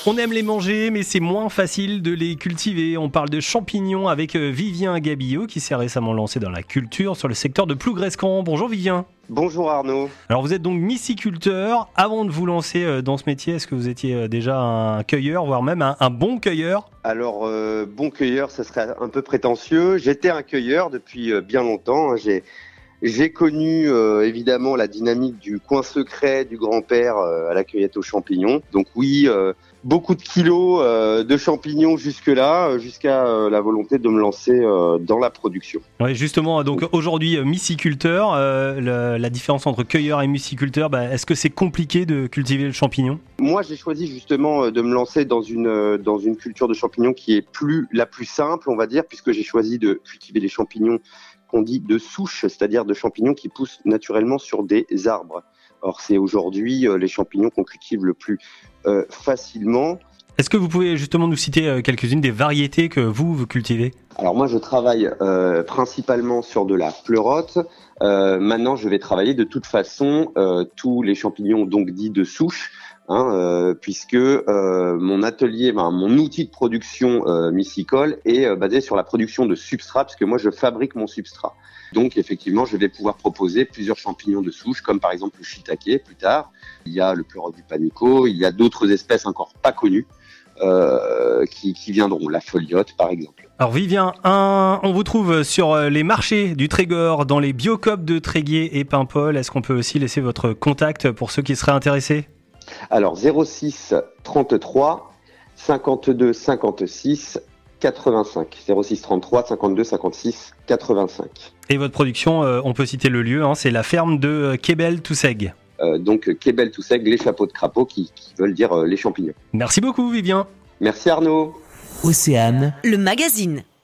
On aime les manger, mais c'est moins facile de les cultiver. On parle de champignons avec Vivien Gabillot, qui s'est récemment lancé dans la culture sur le secteur de Plougrescant. Bonjour Vivien. Bonjour Arnaud. Alors vous êtes donc myciculteur. Avant de vous lancer dans ce métier, est-ce que vous étiez déjà un cueilleur, voire même un bon cueilleur ? Alors, bon cueilleur, ça serait un peu prétentieux. J'étais un cueilleur depuis bien longtemps. J'ai connu évidemment la dynamique du coin secret du grand-père à la cueillette aux champignons. Donc oui, beaucoup de kilos de champignons jusque-là, jusqu'à la volonté de me lancer dans la production. Oui, justement, donc aujourd'hui myciculteur, la différence entre cueilleur et myciculteur, est-ce que c'est compliqué de cultiver le champignon ? Moi, j'ai choisi justement de me lancer dans une culture de champignons qui est la plus simple, on va dire, puisque j'ai choisi de cultiver les champignons qu'on dit de souche, c'est-à-dire de champignons qui poussent naturellement sur des arbres. Or, c'est aujourd'hui les champignons qu'on cultive le plus facilement. Est-ce que vous pouvez justement nous citer quelques-unes des variétés que vous cultivez ? Alors moi, je travaille principalement sur de la pleurote. Maintenant, je vais travailler de toute façon tous les champignons donc dits de souche, puisque mon atelier, mon outil de production mycicole est basé sur la production de substrat, puisque moi je fabrique mon substrat. Donc effectivement, je vais pouvoir proposer plusieurs champignons de souche, comme par exemple le shiitake plus tard. Il y a le pleurote du panico, il y a d'autres espèces encore pas connues qui viendront, la foliote par exemple. Alors Vivien, on vous trouve sur les marchés du Trégor, dans les biocoop de Tréguier et Paimpol. Est-ce qu'on peut aussi laisser votre contact pour ceux qui seraient intéressés ? Alors 06 33 52 56 85. 06 33 52 56 85. Et votre production, on peut citer le lieu, c'est la ferme de Kebel-Tousseg. Donc Kebel-Tousseg, les chapeaux de crapaud qui veulent dire les champignons. Merci beaucoup Vivien. Merci Arnaud. Océane, le magazine.